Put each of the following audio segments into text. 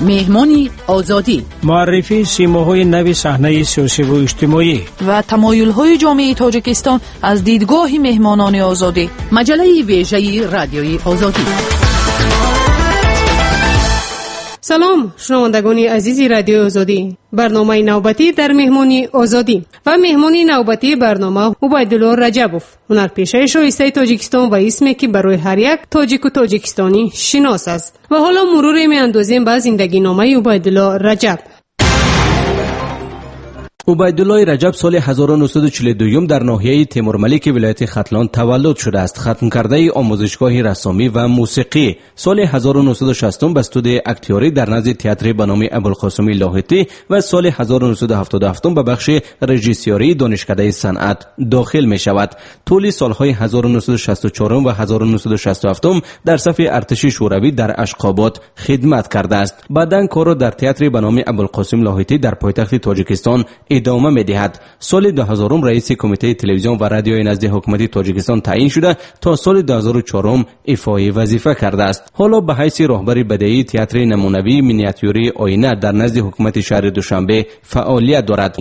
مهمانی آزادی، معرفی سیماهای نو صحنه سیاسی و اجتماعی و تمایل‌های جامعه تاجیکستان از دیدگاه مهمانان آزادی. مجله ویژه رادیوی آزادی. سلام شنوندگان عزیز رادیو آزادی. برنامه نوبتی در مهمانی آزادی و مهمانی نوبتی برنامه عبیدالله رجبوف، هنرپیشه شایسته تاجیکستان و اسمی که برای هر یک تاجیک و تاجیکستانی شناس است. و حالا مرور می‌اندازیم به زندگی نامه عبیدالله رجب. عبیدالله رجب سال 1942 در ناحیه تیمورملیک ولایت ختلان تولد شده است. ختم کرده آموزشگاه رسامی و موسیقی. سال 1960 به استودیوی اکتیاری در نزد تئاتر به نام ابوالقاسم لاهیتی و سال 1977 به بخش رژیسوری دانشکده صنعت داخل می شود. طول سالهای 1964 و 1967 در صف ارتش شوروی در اشخاباد خدمت کرده است. بعداً کار را در تئاتر به نام ابوالقاسم لاهیتی در پایتخت تاجیکستان ادامه می‌دهد. سال 2000 رئیس کمیته تلویزیون و رادیوی نزد حکومت تاجیکستان تعیین شده تا سال 2004 ایفای وظیفه کرده است. حالا به حیث راهبر بدهی تئاتر نمونوی مینیاتوری آینه در نزد حکومت شهر دوشنبه فعالیت دارد.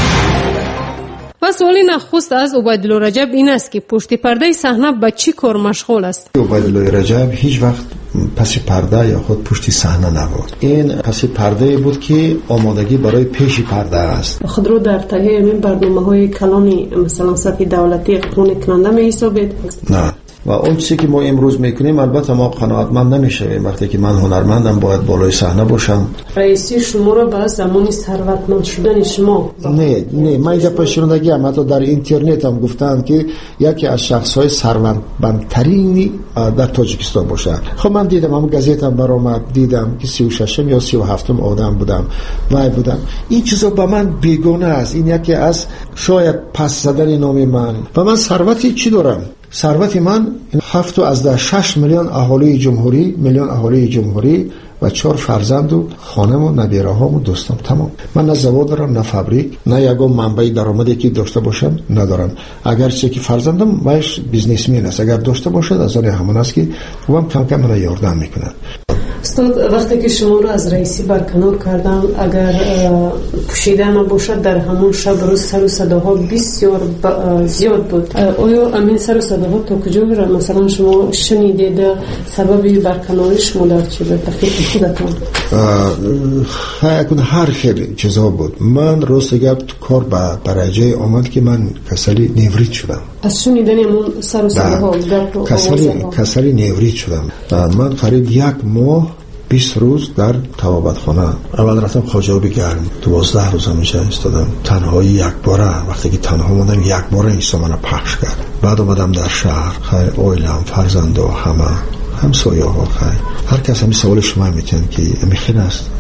و سوال نخست از عبیدالله رجب این است که پشت پرده صحنه به چی کار مشغول است؟ عبیدالله رجب هیچ وقت پس پرده یا خود پشت صحنه نبود. این پس پرده بود که آمادگی برای پیش پرده است. خود رو در تهیه این برنامه‌های کلانی مثلا سطح دولتی قانع کننده می حسابید؟ نه. و اون چیزی که ما امروز میکنیم البته ما قناعتمند نمیشویم. وقتی که من هنرمندم باید بالای صحنه باشم. رئیسی شما را به زمانی ثروتمند شدن شما؟ نه من گپ شنیدگی ام، حتی در اینترنت هم گفتند که یکی از شخص‌های ثروتمندترین در تاجیکستان باشه. خب من دیدم، هم گازیتم برآمد، دیدم که 36 یا 37 آدم بودم وای بودم. این چیزا به من بیگانه است. این یکی از شاید پس زدن نام من. و من ثروتی چی دارم؟ ثروت من 7.6 میلیون اهالی جمهوری و 4 فرزند و خانم و نبیره ها و دوستم. تمام. من نه زبان دارم نه فابریک، نه یگان منبع درآمدی که داشته باشم ندارم. اگر چه که فرزندم باش بیزنسمن است، اگر داشته باشد از آن همون است که هم کم کم من یاردم میکنه. استاد وقتی که شما رو از رئیسی برکنار کردن، اگر پوشیده نباشد در همون شب روز سر و صداها بسیار زیاد بود. آیا امین سر و صداها تا کجا را مثلا شما شنیدید؟ سبب برکناری شما در چی بود؟ فکر خودتون؟ هر خیلی چیزا بود. من روز دیگر کار به درجه آمد که من کسلی نیورید شدم. از شنیدن همون سر و صداها کسلی نیورید شدم. من قریب 1 ماه 20 روز در طبابت خانه. اول رفتم خاجابی گرم، 12 روز همیشه ایستادم تنهایی. یک باره وقتی که تنها موندم یک باره این سامانه پخش کرد. بعد اومدم در شهر، خیلی اویلم فرزنده همسایه ها خیلی هر کس همین سوال شما میتن که این خیلی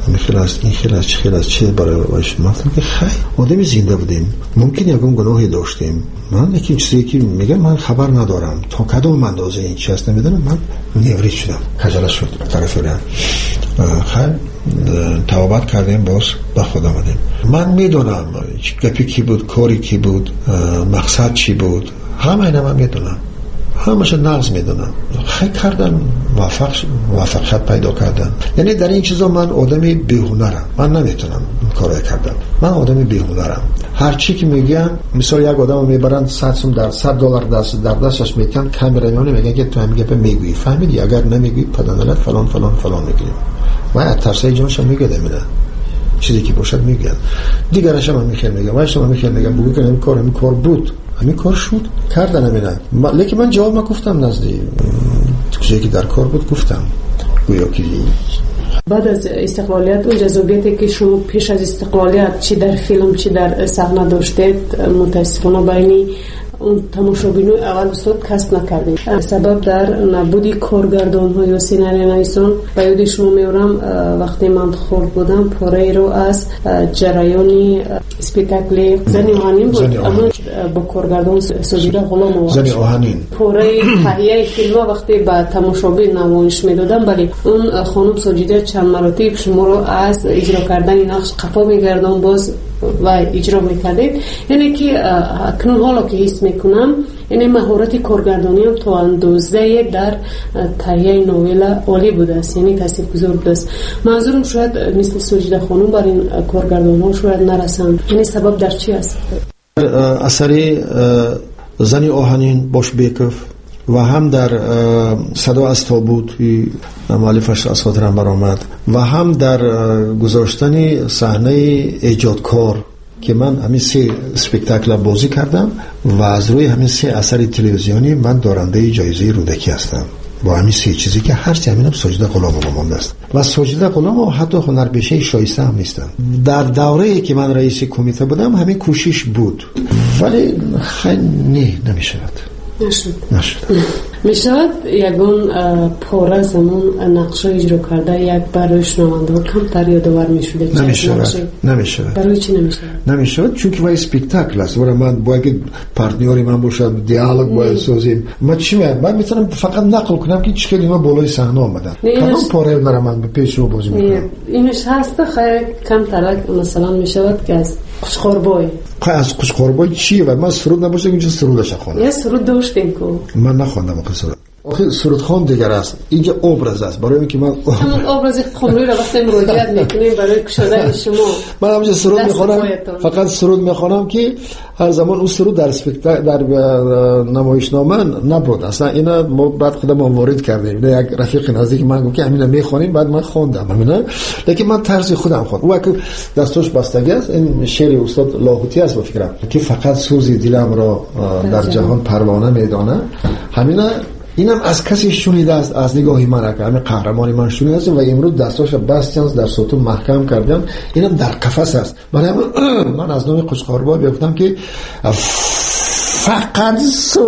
است چه برای شما؟ گفتم که خیلی آدمی زنده بودیم، ممکن یکم گناهی داشتیم. من یکی چیزی که میگم من خبر ندارم تا کدوم اندازه این چی هست نمیدونم. من نیورید شدم، خجالت شد طرف رم. خیلی توبت کردیم، باز به خدا آمدیم. من میدونم گپی کی بود، کاری کی بود، مقصد چی بود، همه اینا من میدونم، همش نقض میدونم. خیلی کردم، موفقیت پیدا کردم. یعنی در این چیزا من آدمی بی‌هنرم، من نمیتونم این کارو کردم. من آدمی بی‌هنرم. هر چی که میگم، مثلا یک آدمو میبرن $100 در دستش میکنن، کامرامانی میگن که تو همین گپ میگویی، فهمیدی؟ اگر نمیگویی پدانلت فلان میگیم. و از ترسای جانش میگه دمیدن چیزی که باشد میگن. دیگرش هم میخوام میگم بگو که این کار بود، همین کار شد کردن نمیدن. لیکن من جواب گفتم نزدی چیزی که در کار بود گفتم. گویا که بعد از استقلالیت اون جذابیتی که شما پیش از استقلالیت چی در فیلم چی در صحنه داشتید، متاسفانه بینی اون تماشابینو اول صد کسب نکردیم. سبب در نبودی کارگردان ها یا سیناریونیستان. و یاد شما میورم وقتی من خورد بودم پاره رو از جریانی اسپیتاکل زنی آهنین بود، اما با کارگردان سجیده غلام و زنی آهنین پاره تهیه فیلم وقتی به تماشابین نمایش میدادم، ولی اون خانم سجیده چند مراتب شما رو از اجرا کردن نقش قفا میگردن، باز و اجرا میکردید. یعنی که اکنون حالا که حس میکنم این مهارت کارگردانی هم تا اندازه در تهیه نویل عالی بوده است، یعنی تاثیرگذار بوده است. منظورم شاید مثل سجده خانم بر این کارگردان ها شاید نرسند. یعنی سبب در چی است؟ اثری زنی آهنین باشبیکوف و هم در صدا از تابوت مؤلفش از خاطرم برآمد و هم در گذاشتن صحنه ایجادکار که من همین 3 اسپکتاکل بازی کردم و از روی همین 3 اثر تلویزیونی من دارنده جایزه رودکی هستم با همین 3 چیزی که هرچی همینم سجده غلام مانده است و سجده غلام حتی هنرپیشه شایسته هم نیستن. در دوره‌ای که من رئیس کمیته بودم همین کوشش بود ولی خیلی نمیشود. نشد. میشود یگان پاره زمان نقشه اجرا کرده یک برای شنونده ها کمتر یادآور میشود؟ نمیشود. برای چی نمیشود؟ نمیشود چون وای اسپکتاکل است. من باید پارتنری من باشم، دیالوگ باید سازیم. من میتونم فقط نقل کنم که چه کلمه بالای صحنه آمدن. کدام پاره من به پیش رو بازی میکنم. اینش هست خیلی کمتر مثلا میشود که از قشقاربای. از قشقاربای چیه؟ و من سرود نباشه اینجا سرودش خوانم. یه سرود داشتیم که من نخواندم سرود. آخه سرود خوان دیگر است. اینجا ابراز است. برای اینکه من همون ابراز خمری را وقتی مراجعت میکنیم برای کشیدن شما من همونجا سرود میخوانم، فقط سرود میخوانم که هر زمان اون سرود در اسپکتاکل در نمایشنامه نبود. اصلا اینا ما بعد خودم وارد کردیم. یک رفیق نزدیک من گفت که همینا میخوانیم، بعد من خواندم همینا، لیکن من طرز خودم خواندم. او که دستش بستگی است. این شعر استاد لاهوتی است با فکرم که فقط سوزی دلم را در جهان پروانه میدانه. همینا اینم از کسی شنیده است، از نگاهی من که همین قهرمانی من شنیده است و امروز دستاش بستیانس در ستون محکم کردم. اینم در قفس است. من از نوع قشقاربای بیفتم که فقط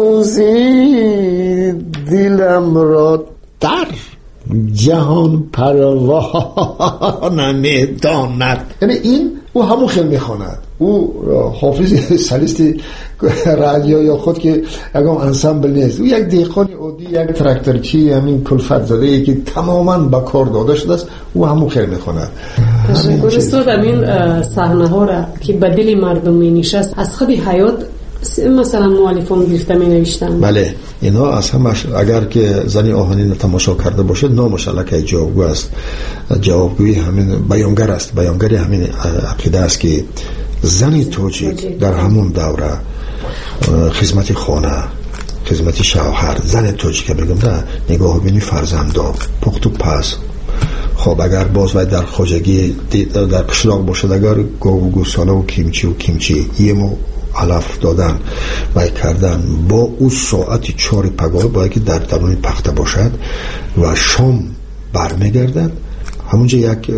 سوزی دلم را در جهان پروانه میداند. یعنی این او همون خیلی میخواند. او حافظ سلیست رادیو یا خود که اگم انسامبل نیست. او یک دیقانی عادی، یک تراکتورچی همین کلفت زده ای که تماما با کار داده شده است. او همون خیلی میخواند. گرستاد همین صحنه ها را که به دل مردم می نشست از خود حیات مثلا مؤلفان گرفته می نوشتن. بله اینا از همش اگر که زنی آهنین تماشا کرده باشه نامش الکی جوابگو است. جوابگوی همین بیانگر است. بیانگری همین عقیده است که زنی تاجیک در همون دوره خدمت خانه، خدمت شوهر، زن تاجیک میگم نه نگاه بینی فرزندا پخت و پس. خب اگر باز و در خواجگی در قشلاق باشد اگر گوساله و کیمچی یه مو علف دادن و کردن با او ساعت 4 پگاه باید که در درون پخته باشد و شام برمیگردد. همونجا یک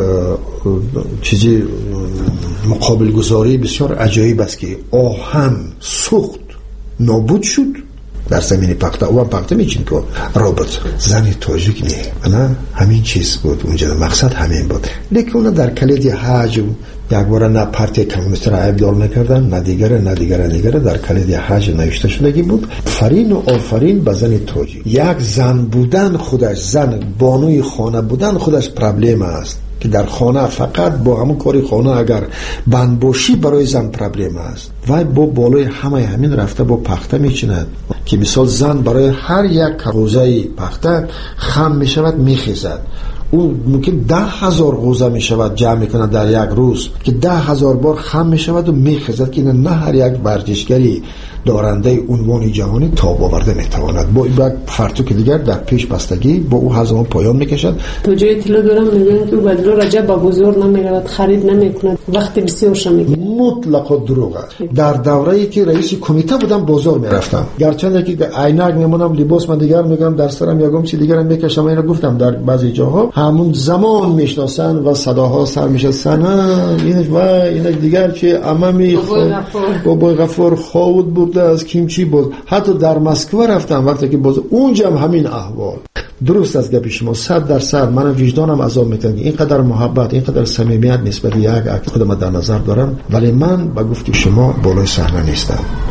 چیزی مقابل گذاری بسیار عجایب است که آهن سوخت نابود شد در زمین پخته او هم پخته میچین که رابط زنی تاجیک نه همین چیز بود اونجا مقصد همین بود. لیکن اونا در کلید حج یک بار نه پارتی کمونیست را ابدال نکردن نه دیگره در کلید حج نوشته شدگی بود فرین و آفرین به زن تاجیک. یک زن بودن خودش، زن بانوی خانه بودن خودش پرابلم است که در خانه فقط با همون کاری خانه اگر بند باشی برای زن پرابلم است و با بالای همین رفته با پخته میچیند که مثال زن برای هر یک قوزه پخته خم میشود میخیزد. او ممکن 10,000 قوزه میشود جمع میکنه در یک روز که 10,000 بار خم میشود و میخیزد که نه هر یک ورزشگری دارنده عنوان جهانی تاب آورده میتواند. با یک فرتوک دیگر در پیش بستگی با او هزمان پایان میکشد. تو جای اطلاع دارم میگن که بدر رجب با بازار نمیرود، خرید نمیکند، وقت بسیار شمیگه. مطلقا دروغ است. در دوره‌ای که رئیس کمیته بودم بازار میرفتم، گرچه که عینک میمونم لباس من دیگر میگم در سرم یگم چی دیگرم میکشم. اینو گفتم در بعضی جاها همون زمان میشناسن و صداها سر میشستن این دیگر که عممی بابای غفور خاود بوده از کیمچی بود. حتی در مسکو رفتم وقتی که باز اونجا هم همین احوال. درست از گپ شما 100% من وجدانم عذاب میکنه اینقدر محبت اینقدر صمیمیت نسبت یک خودم در نظر دارم ولی من با گفت شما بالای صحنه نیستم.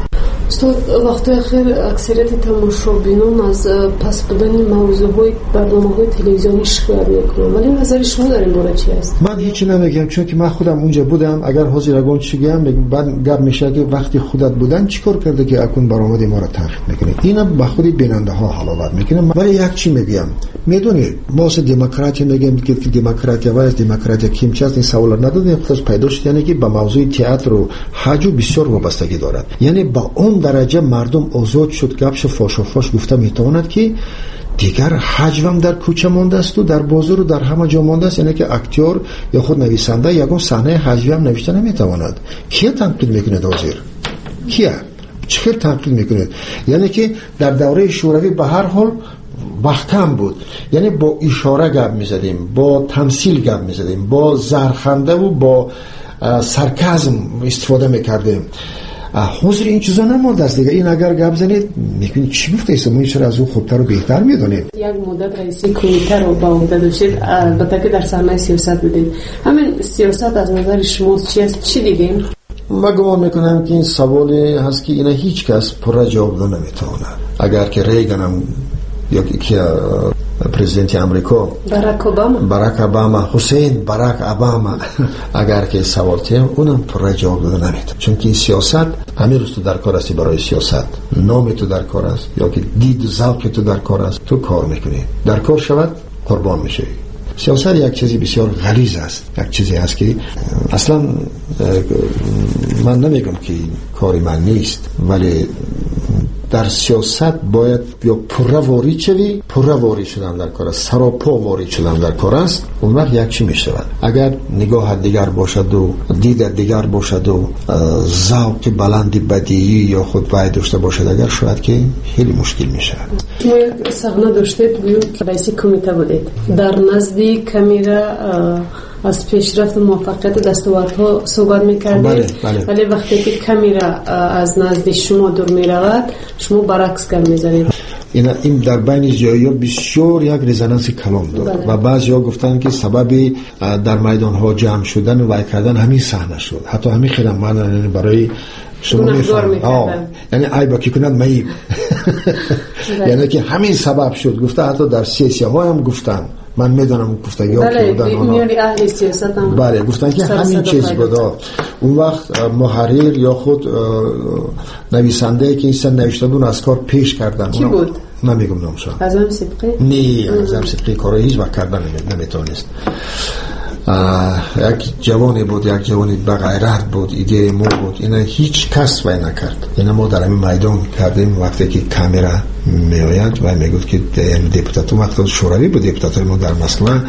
استاد وقتی اخیر اکثریت تماشابینان از پس بودن موضوعهای برنامه‌های تلویزیونی شکایت میکنن، ولی نظر شما در این باره چی است؟ من هیچی نمیگم، چون که من خودم اونجا بودم. اگر حاضر اگون چی میگم بعد گپ میشه که وقتی خودت بودن چیکار کرده که اكون برآمد ما را تنقید میکنه. اینا به خود بیننده ها حلاوت میکنه. ولی یک چی میگم، میدونید ما از دموکراسی میگیم که دموکراسی و دموکراسی کیم چیست، این سوال ندادیم خودش پیدا شد، یعنی که به موضوع تئاتر و حج بسیار وابستگی دارد. یعنی با اون درجه مردم آزاد شد گپش فاش و فاش گفته میتواند که دیگر حجم در کوچه مانده است و در بازار و در همه جا مانده است. یعنی که اکتور یا خود نویسنده یگان صحنه حجم هم نوشته نمیتواند. کی تنقید میکنه حاضر؟ کیه؟ چطور تنقید میکنه؟ یعنی که در دوره شوروی به هر حال وقتم بود، یعنی با اشاره گپ میزدیم، با تمثیل گپ میزدیم، با زرخنده و با سارکازم استفاده میکردیم. حضور این چیزا نمونده است دیگه. این اگر گپ زنید میبینید چی گفته است، ما چرا از او خوبتر و بهتر میدونیم. یک مدت رئیس کمیته رو با عهده داشتید، البته که در صحنه سیاست بودید. همین سیاست از نظر شما چی است؟ چی دیدین؟ من گمان میکنم که این سوالی هست که اینا هیچ کس پر جواب دادن نمیتونه. اگر که ریگن هم یا که پرزیدنت امریکا باراک اوباما حسین باراک اوباما اگر که سوال تیم اونم پر جواب دادن نمیتونه، چون که این سیاست همین روز تو در کار هستی. برای سیاست نام تو در کار است یا که دید و ذوق تو در کار است، تو کار میکنی، در کار شود قربان میشی. سیاست یک چیزی بسیار غلیظ است، یک چیزی است که اصلا من نمیگم که کاری من نیست، ولی در سیاست باید یا پره وارد شوی، پره وارد شدن در کار است، سراپا وارد شدن در کار است. اون وقت یک چی میشه؟ اگر نگاه دیگر باشد و دید دیگر باشد و ذوق بلند بدیعی یا خود وای داشته باشد، اگر شاید که خیلی مشکل میشه. شما یک صحنه داشتید گویید که رئیس کمیته بودید، در نزد کامیرا از پیشرفت و موفقیت دستاوردها صحبت می‌کردید، ولی وقتی که کامیرا از نزد شما دور می‌رود شما برعکس گپ می‌زنید. این در بین جایی بسیار یک رزونانس کلام دارد و بعضی‌ها گفتن که سبب در میدان‌ها جمع شدن و وای کردن همین صحنه شد. حتی همین خدمات برای شما می‌فهمید، یعنی ای با کی کند معیب یعنی که همین سبب شد. گفته حتی در سیاسی‌ها هم گفتن، من میدونم گفته یا که بودن میانی اهل سیاست هم بله گفتن که همین چیز بود. اون وقت محرر یا خود نویسنده که این سن نوشته بود از کار پیش کردن. کی بود؟ نمیگم نامشو. اعظم صدقی؟ نه اعظم صدقی کارو هیچ وقت کردن نمیتونست. یک جوانی بود، یک جوانی با غیرت بود، ایده مو بود. اینا هیچ کس وای نکرد. اینا ما در این میدان کردیم وقتی که کامرا میآید و میگفت که دپوتات وقت شوروی بود، دپوتات ما در مسکو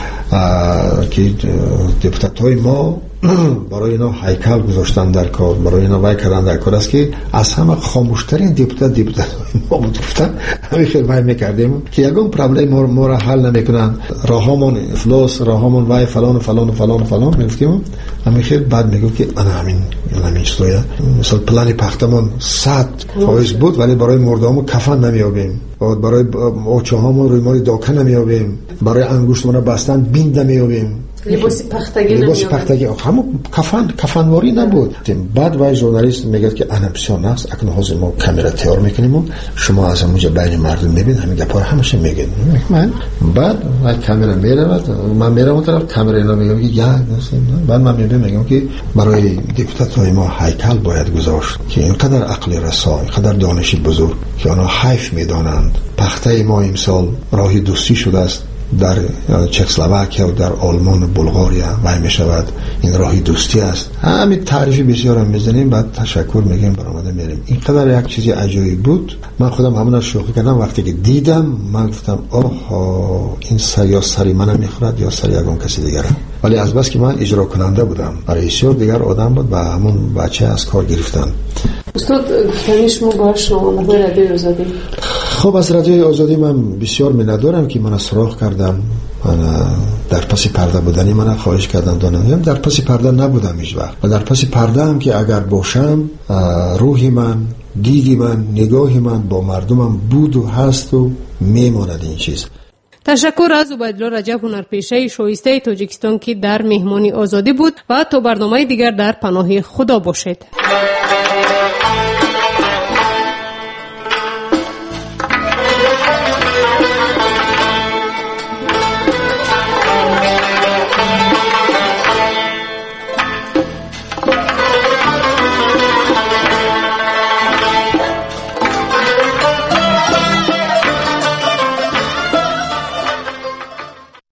که دپوتات های ما برای اینا هیکل گذاشتن در کار، برای اینا وای کردن در کار است که از همه خاموشترین دپوتات ما بود. گفتن همین خدمت میکردیم که یگان پرابلم ما را حل نمیکنن، راهامون افلاس، راهامون وای فلان و فلان و فلان و فلان میگفتیم. همین خیلی بعد میگفت که انا همین چیزا مثلا پلان پختمون 100% بود، ولی برای مردامو کفن نمیابیم، برای اوچهامون روی ماری داکه نمیابیم، برای انگشتمون بستن بیند نمیابیم، لباس پختگی همون کفنواری نبود. بعد وای ژورنالیست میگه که انا بسیار نقص اکنون حاضر ما کامرا تیار میکنیم و شما از اونجا بین مردم میبین همین گپا همیشه میگن. من بعد وای کامرا میرود، من میرم اون طرف کامرا اینا میگم که یا بعد من میگم که برای دپوتاتای ما هیکل باید گذاشت که اینقدر عقل رسا، اینقدر دانش بزرگ که آنها حیف میدانند. پخته ما امسال راهی دوستی شده است در چکسلواکیا و در آلمان و بلغاریا وای می شود. این راهی دوستی است. همین تعریفی بسیار هم میزنیم، بعد تشکر میگیم برآمده میریم. اینقدر یک چیزی عجیب بود. من خودم همون شوخی کردم وقتی که دیدم، من گفتم آها این یا سری منم میخورد یا سری یگان کسی دیگره. ولی از بس که من اجرا کننده بودم، رئیسور دیگر آدم بود و همون بچه از کار گرفتن. استاد گفتنی شما باش شنونده رادیو آزادی. خب از رادیو آزادی من بسیار میندارم که من سراغ کردم، من در پس پرده بودنی من خواهش کردم دانم در پس پرده نبودم هیچ وقت و در پس پرده هم که اگر باشم روحی من، دیدی من، نگاهی من با مردمم بود و هست و میماند این چیز. تشکر از عبیدالله رجب هنرپیشه شایسته تاجیکستان که در مهمانی آزادی بود و تا برنامه دیگر در پناه خدا باشید.